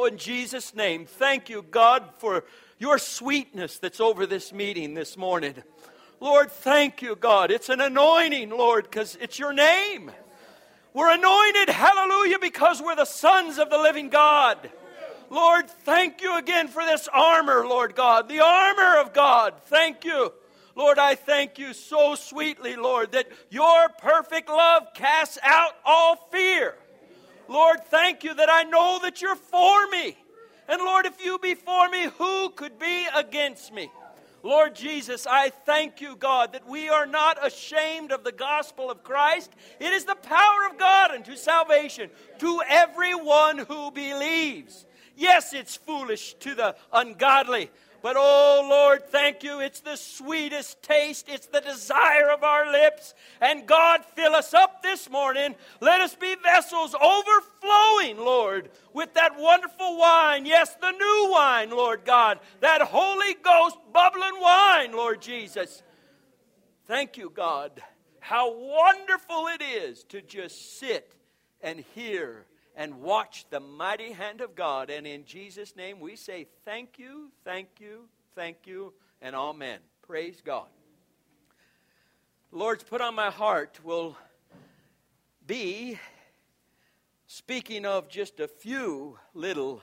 in Jesus' name. Thank you, God, for your sweetness that's over this meeting this morning. Lord, thank you, God. It's an anointing, Lord, because it's your name. We're anointed, hallelujah, because we're the sons of the living God. Lord, thank you again for this armor, Lord God, the armor of God. Thank you. Lord, I thank you so sweetly, Lord, that your perfect love casts out all fear. Lord, thank you that I know that you're for me. And Lord, if you be for me, who could be against me? Lord Jesus, I thank you, God, that we are not ashamed of the gospel of Christ. It is the power of God unto salvation to everyone who believes. Yes, it's foolish to the ungodly. But, oh, Lord, thank you. It's the sweetest taste. It's the desire of our lips. And, God, fill us up this morning. Let us be vessels overflowing, Lord, with that wonderful wine. Yes, the new wine, Lord God. That Holy Ghost bubbling wine, Lord Jesus. Thank you, God. How wonderful it is to just sit and hear and watch the mighty hand of God. And in Jesus' name we say thank you, thank you, thank you, and amen. Praise God. The Lord's put on my heart will be speaking of just a few little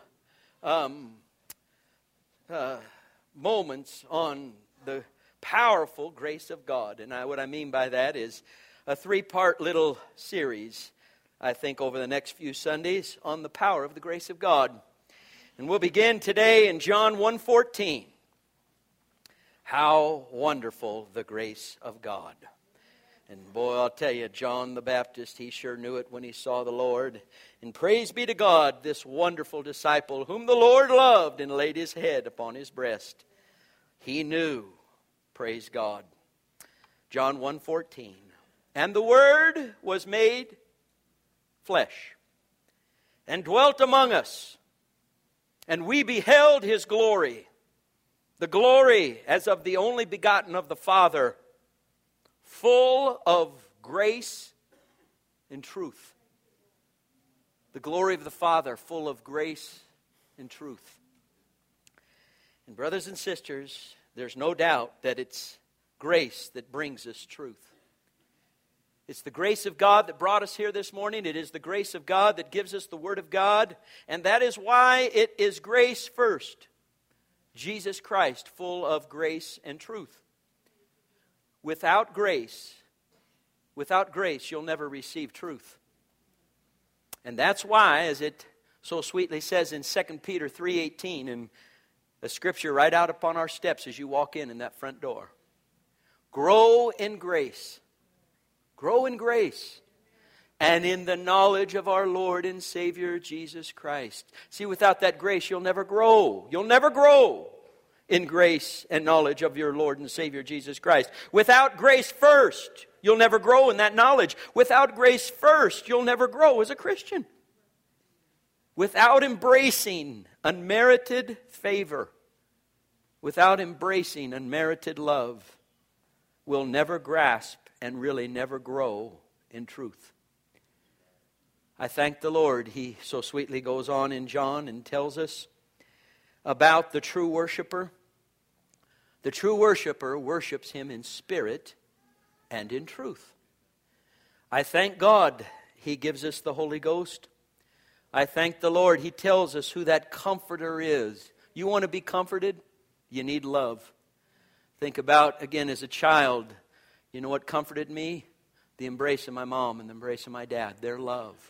moments on the powerful grace of God. And what I mean by that is a 3-part little series, I think, over the next few Sundays on the power of the grace of God. And we'll begin today in John 1:14. How wonderful the grace of God. And boy, I'll tell you, John the Baptist, he sure knew it when he saw the Lord. And praise be to God, this wonderful disciple whom the Lord loved and laid his head upon his breast. He knew, praise God. John 1:14. And the Word was made flesh, and dwelt among us, and we beheld his glory, the glory as of the only begotten of the Father, full of grace and truth. The glory of the Father, full of grace and truth. And brothers and sisters, there's no doubt that it's grace that brings us truth. It's the grace of God that brought us here this morning. It is the grace of God that gives us the Word of God. And that is why it is grace first. Jesus Christ, full of grace and truth. Without grace, you'll never receive truth. And that's why, as it so sweetly says in 2 Peter 3:18, and a scripture right out upon our steps as you walk in that front door. Grow in grace. Grow in grace and in the knowledge of our Lord and Savior Jesus Christ. See, without that grace, you'll never grow. You'll never grow in grace and knowledge of your Lord and Savior Jesus Christ. Without grace first, you'll never grow in that knowledge. Without grace first, you'll never grow as a Christian. Without embracing unmerited favor, without embracing unmerited love, we'll never grasp and really never grow in truth. I thank the Lord. He so sweetly goes on in John and tells us about the true worshiper. The true worshiper worships Him in spirit and in truth. I thank God He gives us the Holy Ghost. I thank the Lord He tells us who that comforter is. You want to be comforted? You need love. Think about, again, as a child, you know what comforted me? The embrace of my mom and the embrace of my dad, their love.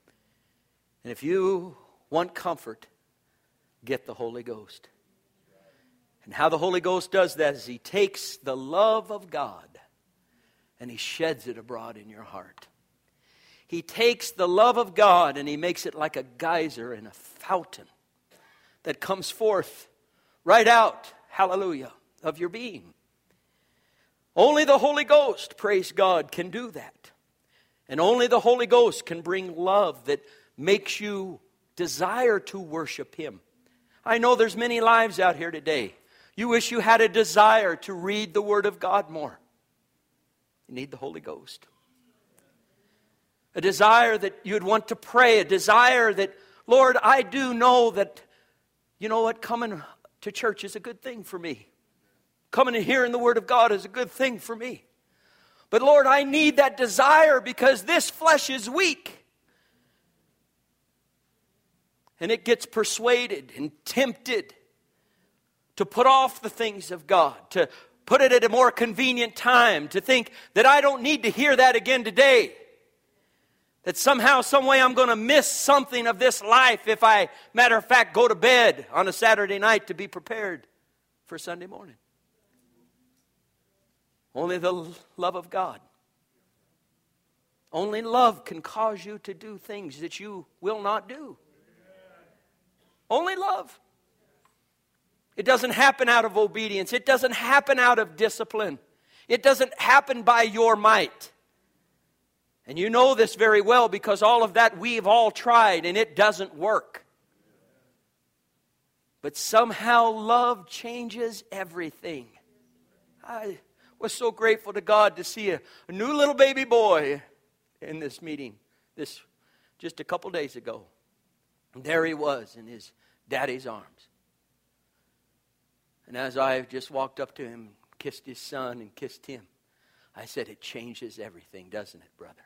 And if you want comfort, get the Holy Ghost. And how the Holy Ghost does that is He takes the love of God and He sheds it abroad in your heart. He takes the love of God and He makes it like a geyser and a fountain that comes forth right out, hallelujah, of your being. Only the Holy Ghost, praise God, can do that. And only the Holy Ghost can bring love that makes you desire to worship Him. I know there's many lives out here today. You wish you had a desire to read the Word of God more. You need the Holy Ghost. A desire that you'd want to pray. A desire that Lord, I do know that, you know what, coming to church is a good thing for me. Coming and hearing the Word of God is a good thing for me. But Lord, I need that desire because this flesh is weak. And it gets persuaded and tempted to put off the things of God, to put it at a more convenient time, to think that I don't need to hear that again today. That somehow, some way I'm going to miss something of this life if I, matter of fact, go to bed on a Saturday night to be prepared for Sunday morning. Only the love of God. Only love can cause you to do things that you will not do. Only love. It doesn't happen out of obedience. It doesn't happen out of discipline. It doesn't happen by your might. And you know this very well because all of that we've all tried and it doesn't work. But somehow love changes everything. I was so grateful to God to see a new little baby boy in this meeting just a couple days ago. And there he was in his daddy's arms. And as I just walked up to him, kissed his son and kissed him, I said, it changes everything, doesn't it, brother?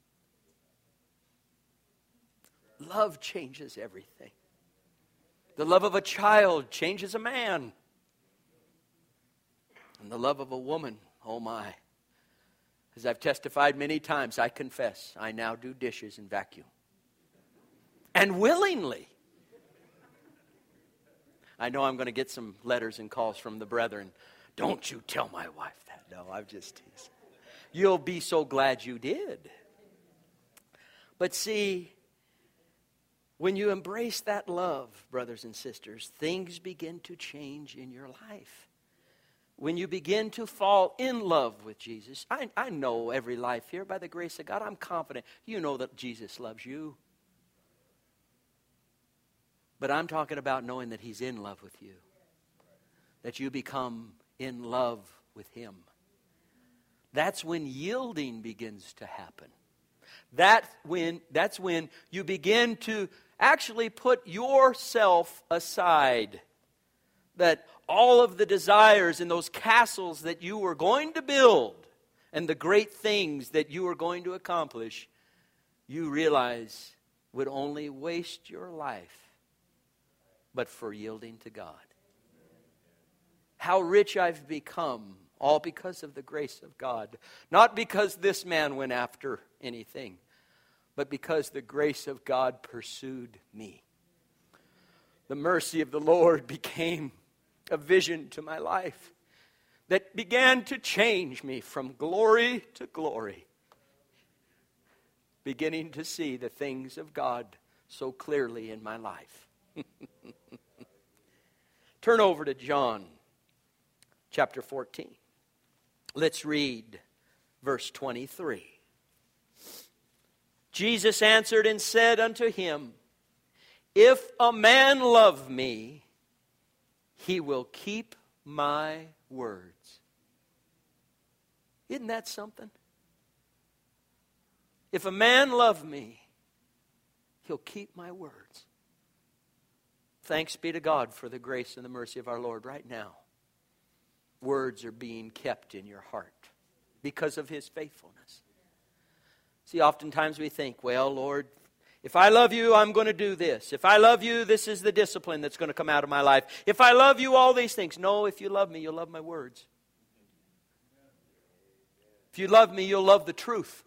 Love changes everything. The love of a child changes a man. And the love of a woman, oh my. As I've testified many times, I confess, I now do dishes and vacuum. And willingly. I know I'm going to get some letters and calls from the brethren. Don't you tell my wife that. No, I'm just teasing. You'll be so glad you did. But see, when you embrace that love, brothers and sisters, things begin to change in your life. When you begin to fall in love with Jesus, I know every life here, by the grace of God, I'm confident. You know that Jesus loves you. But I'm talking about knowing that He's in love with you. That you become in love with Him. That's when yielding begins to happen. That's when you begin to actually put yourself aside. That all of the desires and those castles that you were going to build and the great things that you were going to accomplish, you realize would only waste your life but for yielding to God. How rich I've become, all because of the grace of God. Not because this man went after anything, but because the grace of God pursued me. The mercy of the Lord became a vision to my life that began to change me from glory to glory. Beginning to see the things of God so clearly in my life. Turn over to John chapter 14. Let's read verse 23. Jesus answered and said unto him, If a man love me, he will keep my words. Isn't that something? If a man love me, he'll keep my words. Thanks be to God for the grace and the mercy of our Lord right now. Words are being kept in your heart because of His faithfulness. See, oftentimes we think, well, Lord, if I love you, I'm going to do this. If I love you, this is the discipline that's going to come out of my life. If I love you, all these things. No, if you love me, you'll love my words. If you love me, you'll love the truth.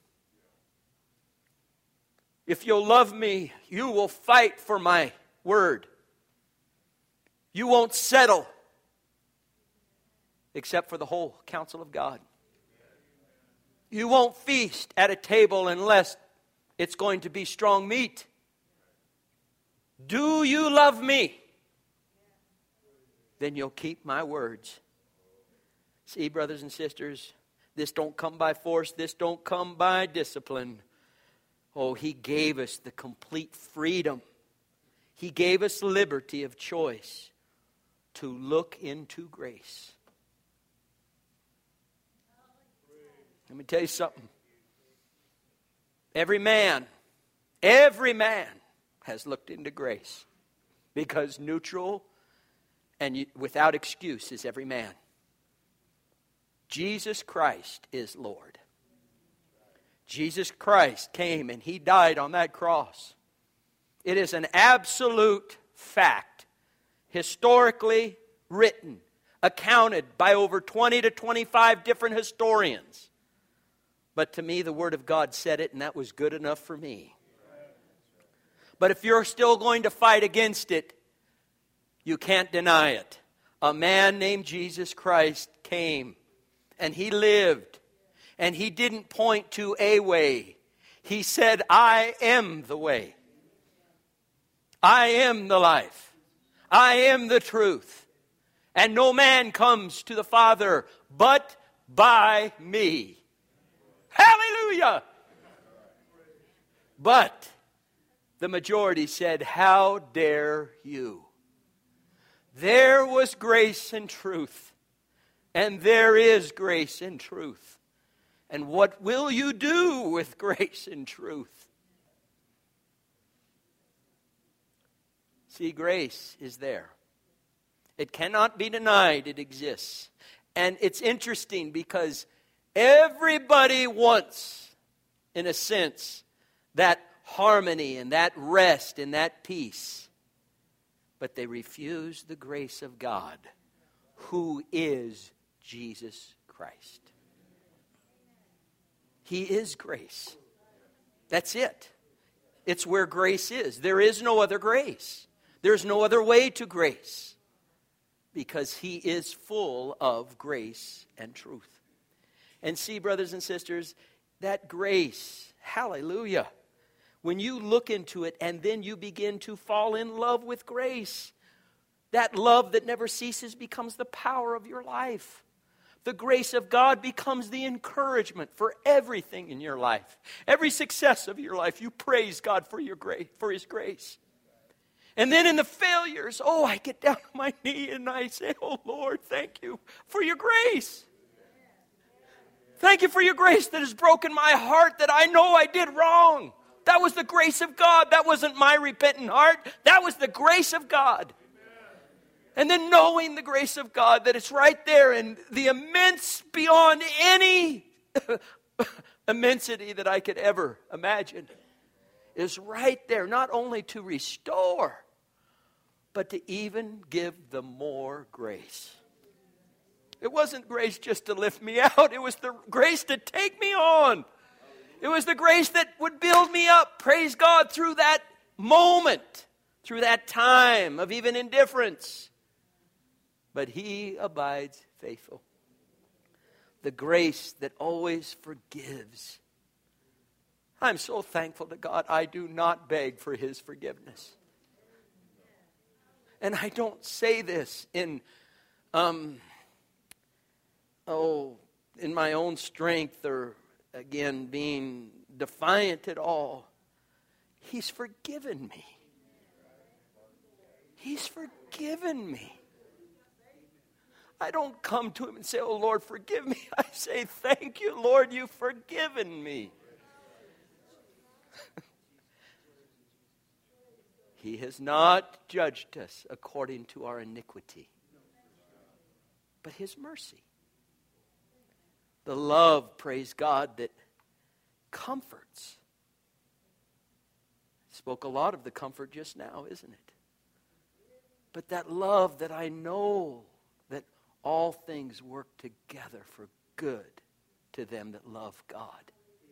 If you'll love me, you will fight for my word. You won't settle except for the whole counsel of God. You won't feast at a table unless it's going to be strong meat. Do you love me? Then you'll keep my words. See, brothers and sisters, this don't come by force. This don't come by discipline. Oh, He gave us the complete freedom. He gave us liberty of choice to look into grace. Let me tell you something. Every man has looked into grace, because neutral and without excuse is every man. Jesus Christ is Lord. Jesus Christ came and He died on that cross. It is an absolute fact, historically written, accounted by over 20 to 25 different historians. But to me, the Word of God said it, and that was good enough for me. But if you're still going to fight against it, you can't deny it. A man named Jesus Christ came, and He lived, and He didn't point to a way. He said, I am the way. I am the life. I am the truth. And no man comes to the Father but by me. Hallelujah! But the majority said, how dare you? There was grace and truth. And there is grace and truth. And what will you do with grace and truth? See, grace is there. It cannot be denied. It exists. And it's interesting because everybody wants, in a sense, that harmony and that rest and that peace. But they refuse the grace of God, who is Jesus Christ. He is grace. That's it. It's where grace is. There is no other grace. There's no other way to grace, because He is full of grace and truth. And see, brothers and sisters, that grace, hallelujah, when you look into it and then you begin to fall in love with grace, that love that never ceases becomes the power of your life. The grace of God becomes the encouragement for everything in your life. Every success of your life, you praise God for your grace, for His grace. And then in the failures, I get down on my knee and I say, oh Lord, thank you for your grace. Thank you for your grace that has broken my heart, that I know I did wrong. That was the grace of God. That wasn't my repentant heart. That was the grace of God. And then knowing the grace of God, that it's right there, and the immense, beyond any immensity that I could ever imagine, is right there, not only to restore, but to even give the more grace. It wasn't grace just to lift me out. It was the grace to take me on. It was the grace that would build me up, praise God, through that moment, through that time of even indifference. But He abides faithful. The grace that always forgives. I'm so thankful to God, I do not beg for His forgiveness. And I don't say this in my own strength, or again being defiant at all. He's forgiven me. He's forgiven me. I don't come to Him and say, oh Lord, forgive me. I say, thank you, Lord, you've forgiven me. He has not judged us according to our iniquity, but His mercy. The love, praise God, that comforts. Spoke a lot of the comfort just now, isn't it? But that love that I know that all things work together for good to them that love God.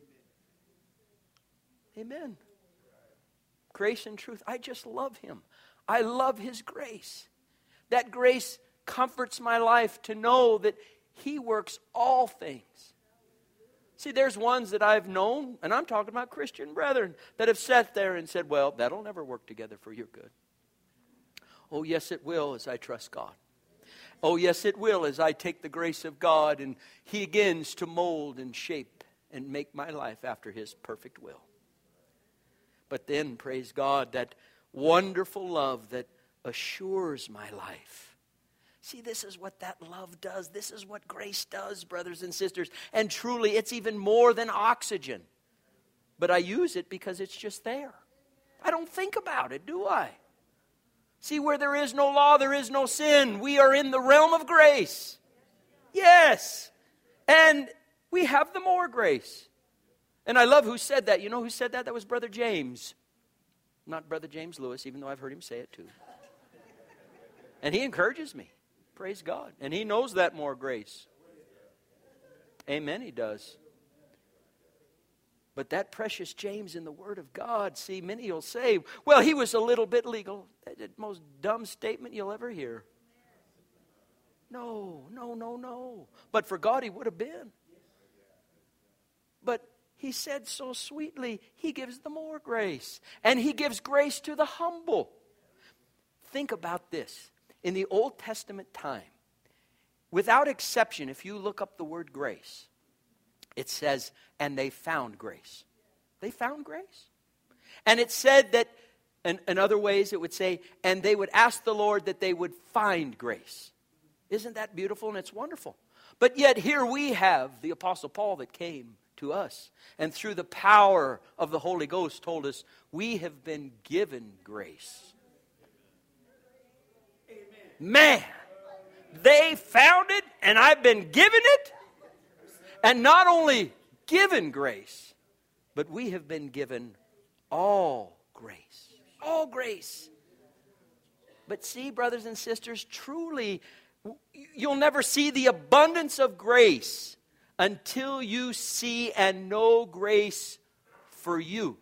Amen. Grace and truth. I just love Him. I love His grace. That grace comforts my life to know that He works all things. See, there's ones that I've known, and I'm talking about Christian brethren, that have sat there and said, well, that'll never work together for your good. Oh, yes, it will, as I trust God. Oh, yes, it will, as I take the grace of God and He begins to mold and shape and make my life after His perfect will. But then, praise God, that wonderful love that assures my life. See, this is what that love does. This is what grace does, brothers and sisters. And truly, it's even more than oxygen. But I use it because it's just there. I don't think about it, do I? See, where there is no law, there is no sin. We are in the realm of grace. Yes. And we have the more grace. And I love who said that. You know who said that? That was Brother James. Not Brother James Lewis, even though I've heard him say it too. And he encourages me. Praise God. And he knows that more grace. Amen, he does. But that precious James in the Word of God, see, many will say, well, he was a little bit legal. That's the most dumb statement you'll ever hear. No. But for God, he would have been. But he said so sweetly, he gives the more grace. And he gives grace to the humble. Think about this. In the Old Testament time, without exception, if you look up the word grace, it says, and they found grace. They found grace. And it said that, in other ways, it would say, and they would ask the Lord that they would find grace. Isn't that beautiful? And it's wonderful. But yet here we have the Apostle Paul that came to us. And through the power of the Holy Ghost told us, we have been given grace. Man, they found it and I've been given it. And not only given grace, but we have been given all grace. All grace. But see, brothers and sisters, truly, you'll never see the abundance of grace until you see and know grace for you.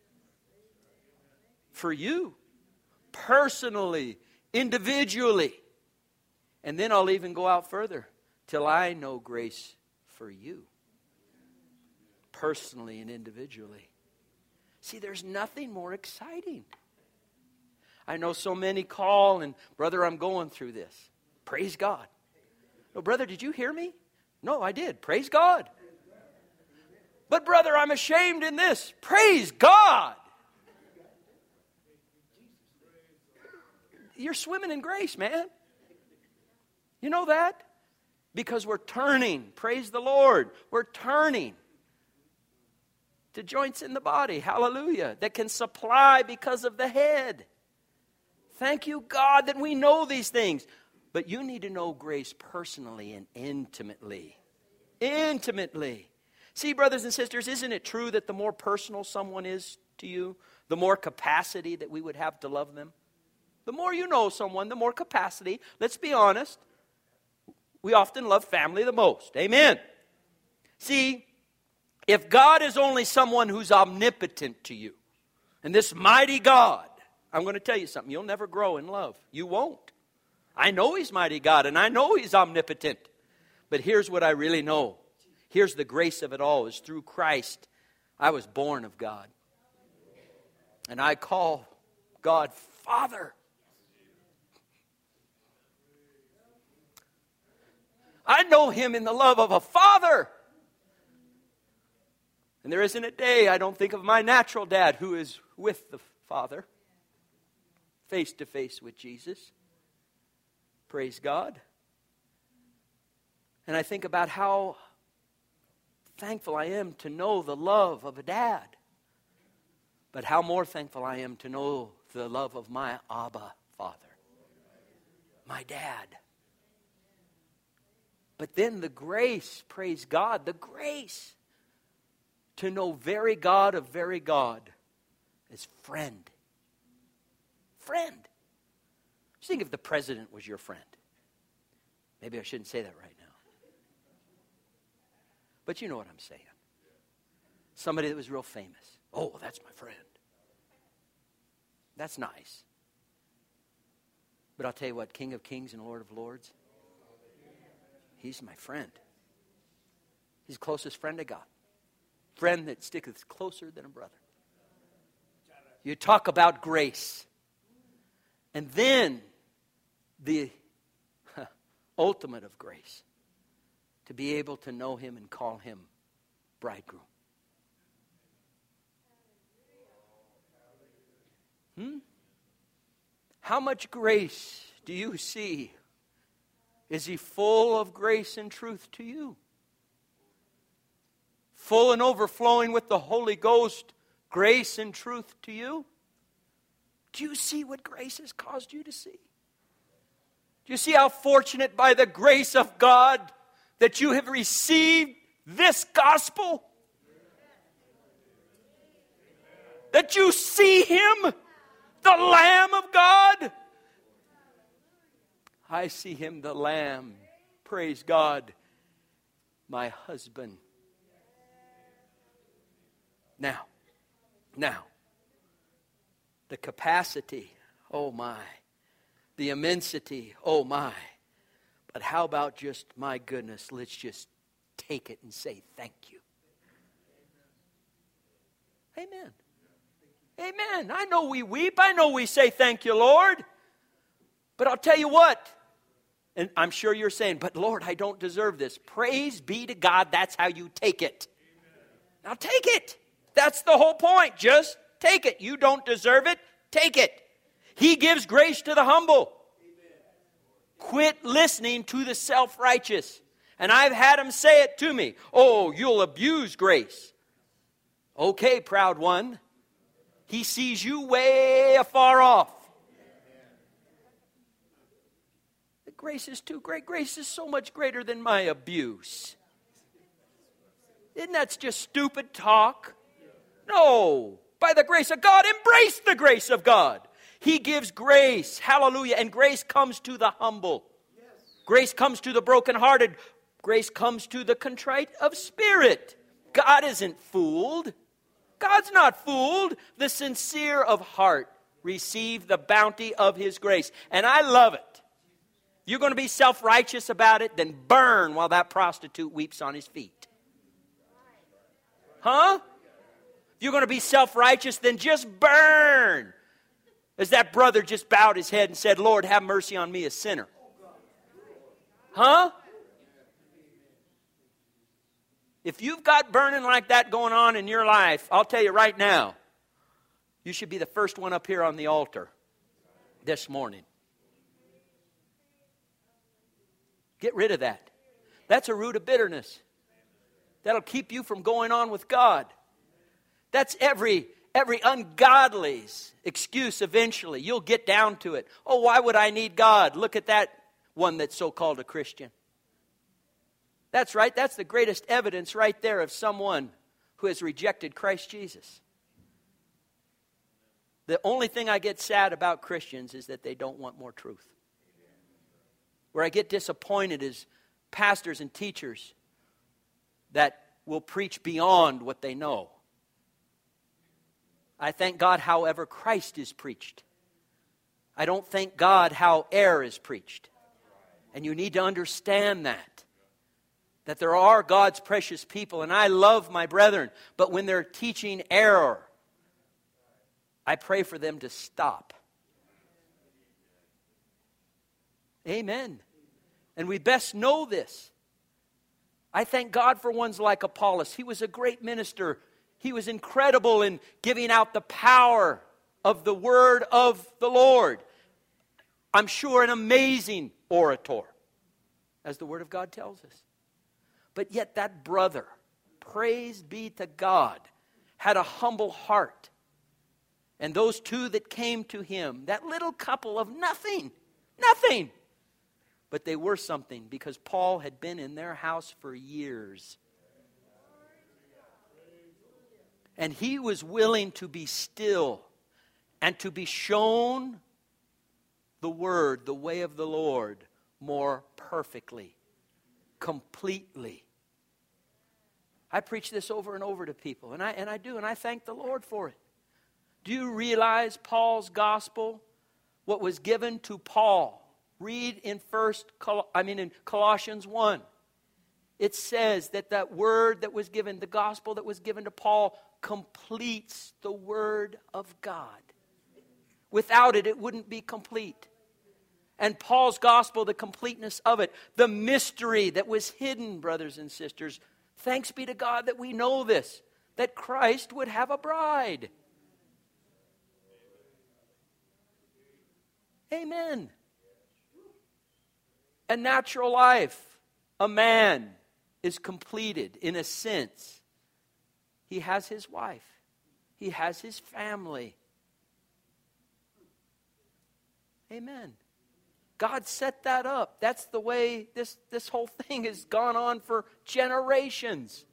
For you. Personally. Individually. And then I'll even go out further. Till I know grace for you. Personally and individually. See, there's nothing more exciting. I know so many call and, brother, I'm going through this. Praise God. No, brother, did you hear me? No, I did. Praise God. But, brother, I'm ashamed in this. Praise God. You're swimming in grace, man. You know that? Because we're turning. Praise the Lord. We're turning to joints in the body. Hallelujah. That can supply because of the head. Thank you, God, that we know these things. But you need to know grace personally and intimately. Intimately. See, brothers and sisters, isn't it true that the more personal someone is to you, the more capacity that we would have to love them? The more you know someone, the more capacity. Let's be honest. We often love family the most. Amen. See, if God is only someone who's omnipotent to you, and this mighty God, I'm going to tell you something. You'll never grow in love. You won't. I know He's mighty God, and I know He's omnipotent. But here's what I really know. Here's the grace of it all, is through Christ, I was born of God. And I call God Father. I know Him in the love of a father. And there isn't a day I don't think of my natural dad who is with the Father, face to face with Jesus. Praise God. And I think about how thankful I am to know the love of a dad. But how more thankful I am to know the love of my Abba Father. My dad. But then the grace, praise God, the grace to know very God of very God as friend. Friend. Just think if the president was your friend. Maybe I shouldn't say that right now. But you know what I'm saying. Somebody that was real famous. Oh, that's my friend. That's nice. But I'll tell you what, King of Kings and Lord of Lords, He's my friend. He's the closest friend I got. Friend that sticketh closer than a brother. You talk about grace. And then the ultimate of grace. To be able to know Him and call Him bridegroom. How much grace do you see? Is He full of grace and truth to you? Full and overflowing with the Holy Ghost, grace and truth to you? Do you see what grace has caused you to see? Do you see how fortunate by the grace of God that you have received this gospel? That you see Him, the Lamb of God. I see Him, the Lamb. Praise God, my husband. Now, the capacity, oh my. The immensity, oh my. But how about just, my goodness, let's just take it and say thank you. Amen. Amen. I know we weep. I know we say thank you, Lord. But I'll tell you what. And I'm sure you're saying, but Lord, I don't deserve this. Praise be to God. That's how you take it. Now take it. That's the whole point. Just take it. You don't deserve it. Take it. He gives grace to the humble. Quit listening to the self-righteous. And I've had them say it to me. Oh, you'll abuse grace. Okay, proud one. He sees you way afar off. The grace is too great. Grace is so much greater than my abuse. Isn't that just stupid talk? No. By the grace of God, embrace the grace of God. He gives grace. Hallelujah. And grace comes to the humble. Grace comes to the brokenhearted. Grace comes to the contrite of spirit. God isn't fooled. God's not fooled. The sincere of heart receive the bounty of His grace. And I love it. You're going to be self-righteous about it, then burn while that prostitute weeps on his feet. Huh? If you're going to be self-righteous, then just burn. As that brother just bowed his head and said, Lord, have mercy on me, a sinner. Huh? If you've got burning like that going on in your life, I'll tell you right now, you should be the first one up here on the altar this morning. Get rid of that. That's a root of bitterness. That'll keep you from going on with God. That's every ungodly's excuse eventually. You'll get down to it. Oh, why would I need God? Look at that one that's so-called a Christian. That's right. That's the greatest evidence right there of someone who has rejected Christ Jesus. The only thing I get sad about Christians is that they don't want more truth. Where I get disappointed is pastors and teachers that will preach beyond what they know. I thank God however Christ is preached. I don't thank God how error is preached. And you need to understand that. That there are God's precious people, and I love my brethren. But when they're teaching error, I pray for them to stop. Amen. And we best know this. I thank God for ones like Apollos. He was a great minister. He was incredible in giving out the power of the word of the Lord. I'm sure an amazing orator, as the word of God tells us. But yet that brother, praise be to God, had a humble heart. And those two that came to him, that little couple of nothing. But they were something because Paul had been in their house for years. And he was willing to be still and to be shown the word, the way of the Lord, more perfectly, completely. I preach this over and over to people, and I do, and I thank the Lord for it. Do you realize Paul's gospel, what was given to Paul? Read in Colossians 1. It says that word that was given, the gospel that was given to Paul, completes the word of God. Without it, it wouldn't be complete. And Paul's gospel, the completeness of it, the mystery that was hidden, brothers and sisters. Thanks be to God that we know this, that Christ would have a bride. Amen. A natural life, a man is completed in a sense. He has his wife. He has his family. Amen. God set that up. That's the way this whole thing has gone on for generations.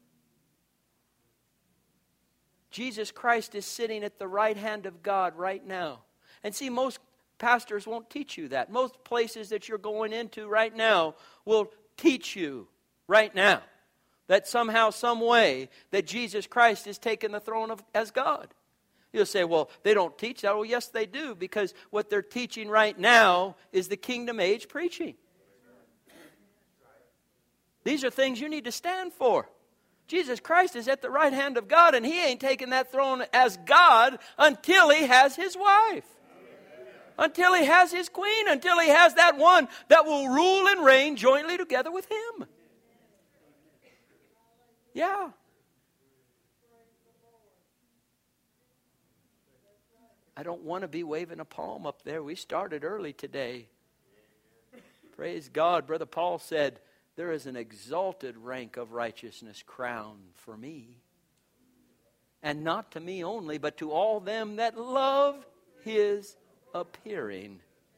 Jesus Christ is sitting at the right hand of God right now. And see, most pastors won't teach you that. Most places that you're going into right now will teach you right now that somehow, some way, that Jesus Christ is taking the throne as God. You'll say, well, they don't teach that. Well, yes, they do, because what they're teaching right now is the kingdom age preaching. These are things you need to stand for. Jesus Christ is at the right hand of God, and He ain't taking that throne as God until He has His wife. Until He has His queen. Until He has that one that will rule and reign jointly together with Him. Yeah. I don't want to be waving a palm up there. We started early today. Praise God. Brother Paul said, there is an exalted rank of righteousness crowned for me. And not to me only, but to all them that love His appearing.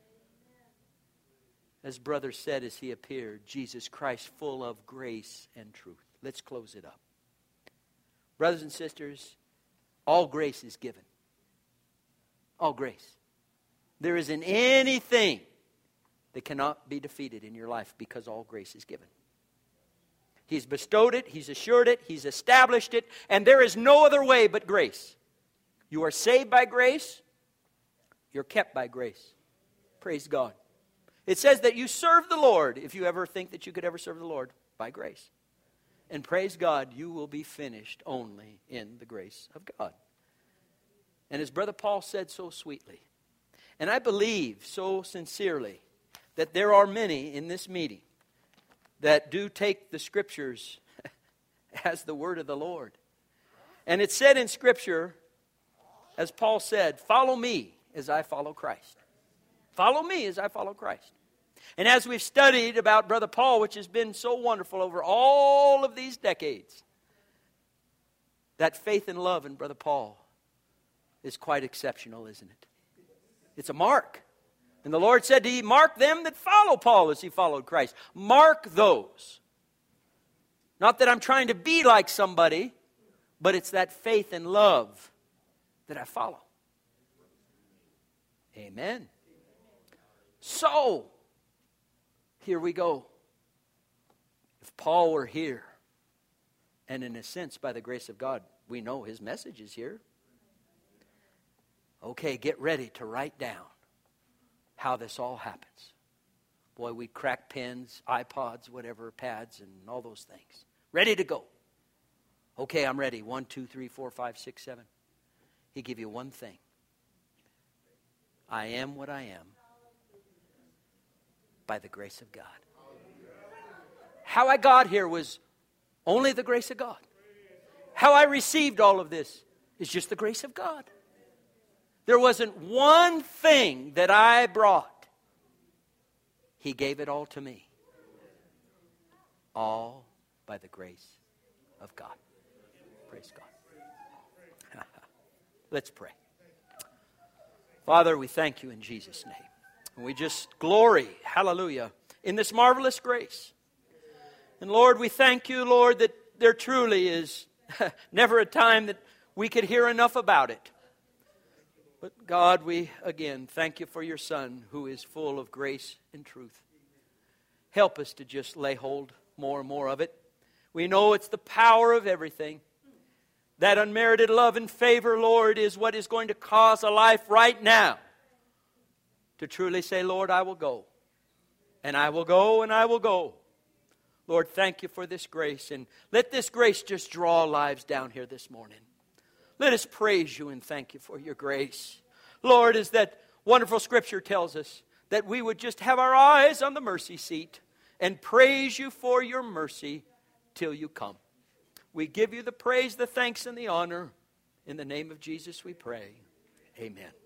As brother said as he appeared, Jesus Christ full of grace and truth. Let's close it up. Brothers and sisters, all grace is given. All grace. There isn't anything that cannot be defeated in your life because all grace is given. He's bestowed it, He's assured it, He's established it, and there is no other way but grace. You are saved by grace, you're kept by grace. Praise God. It says that you serve the Lord, if you ever think that you could ever serve the Lord, by grace. And praise God, you will be finished only in the grace of God. And as Brother Paul said so sweetly, and I believe so sincerely that there are many in this meeting that do take the Scriptures as the word of the Lord. And it said in Scripture, as Paul said, follow me as I follow Christ. Follow me as I follow Christ. And as we've studied about Brother Paul, which has been so wonderful over all of these decades, that faith and love in Brother Paul is quite exceptional, isn't it? It's a mark. And the Lord said to mark them that follow Paul as he followed Christ. Mark those. Not that I'm trying to be like somebody, but it's that faith and love that I follow. Amen. So, here we go. If Paul were here, and in a sense, by the grace of God, we know his message is here. Okay, get ready to write down how this all happens. Boy, we crack pens, iPods, whatever, pads, and all those things. Ready to go. Okay, I'm ready. 1, 2, 3, 4, 5, 6, 7. He give you one thing. I am what I am by the grace of God. How I got here was only the grace of God. How I received all of this is just the grace of God. There wasn't one thing that I brought. He gave it all to me. All by the grace of God. Praise God. Let's pray. Father, we thank you in Jesus' name. And we just glory, hallelujah, in this marvelous grace. And Lord, we thank you, Lord, that there truly is never a time that we could hear enough about it. But God, we again thank you for your Son who is full of grace and truth. Help us to just lay hold more and more of it. We know it's the power of everything. That unmerited love and favor, Lord, is what is going to cause a life right now to truly say, Lord, I will go. And I will go and I will go. Lord, thank you for this grace. And let this grace just draw lives down here this morning. Let us praise you and thank you for your grace. Lord, as that wonderful scripture tells us, that we would just have our eyes on the mercy seat and praise you for your mercy till you come. We give you the praise, the thanks, and the honor. In the name of Jesus we pray. Amen.